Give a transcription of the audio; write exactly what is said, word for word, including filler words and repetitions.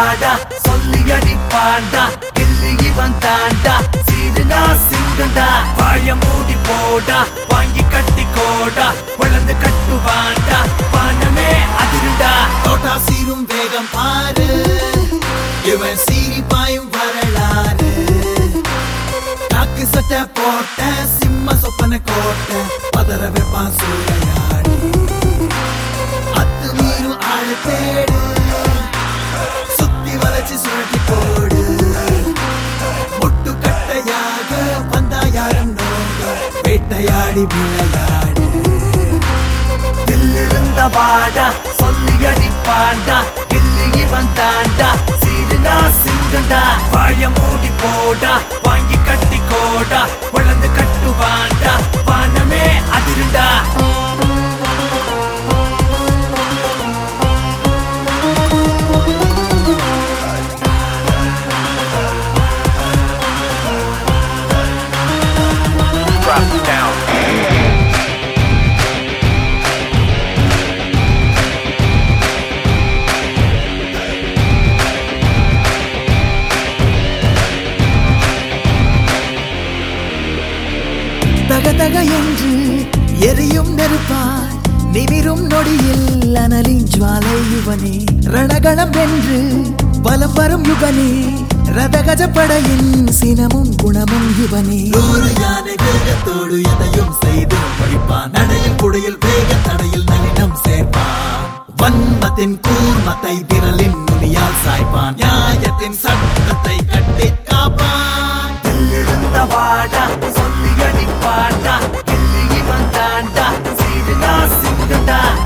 வாடா சொல்லி அடிப்பாண்டா கில்லி இவன் தாண்டா சீடுனா சிங்கண்டா வாய மூடி போடா வாங்கி கட்டி கோடா வளர்ந்து கட்டுவாண்டா பானமே அதிருண்டா தோட்டா சீரும் வேகம் பாரு இவன் சீரி பாயும் வரலாறு காக்கு சட்டை போட்ட சிம்ம சொப்பன கோட்டை பதற வெப்பான் சூறையாடு அத்து மீறும் ஆளு தேடு சுத்தி வளைச்சு சுழட்டி போடு முட்டு கட்டையாக வந்தா யாரும் நோங்க வேட்டையாடி விளையாடு தில்லிருந்த வாடா சொல்லி அடிப்பாண்டா கில்லி இவன் தாண்டா சீடுனா சிங்கண்டா வாய மூடி போடா வாங்கி கட்டி கோடா வளர்ந்து கட்டுவாண்டா பானமே அதிருண்டா தக தக என்று எரியும் நெருப்பாய் நிமிரும் நொடியில் அனலின் ஜுவாலை யுவனே ரணகளம் வென்று பலம் வரும் யுவனே ரதகஜப்படையின் சினமும் குணமும் யுவனே ஒரு யானை வேகத்தோடு எதையும் செய்து படிப்பான் நடையில் குடையில் வேக தடையில் நளினம் சேர்ப்பான் வன்மத்தின் கூர்மத்தை விரலின் நுனியால் சாய்ப்பான் நியாயத்தின் சட்டத்தை கட்டி காப்பான் தில்லிருந்த வாடா சொல்லி அடிப்பாண்டா கில்லி இவன் தாண்டா சீடுனா சிங்கண்டா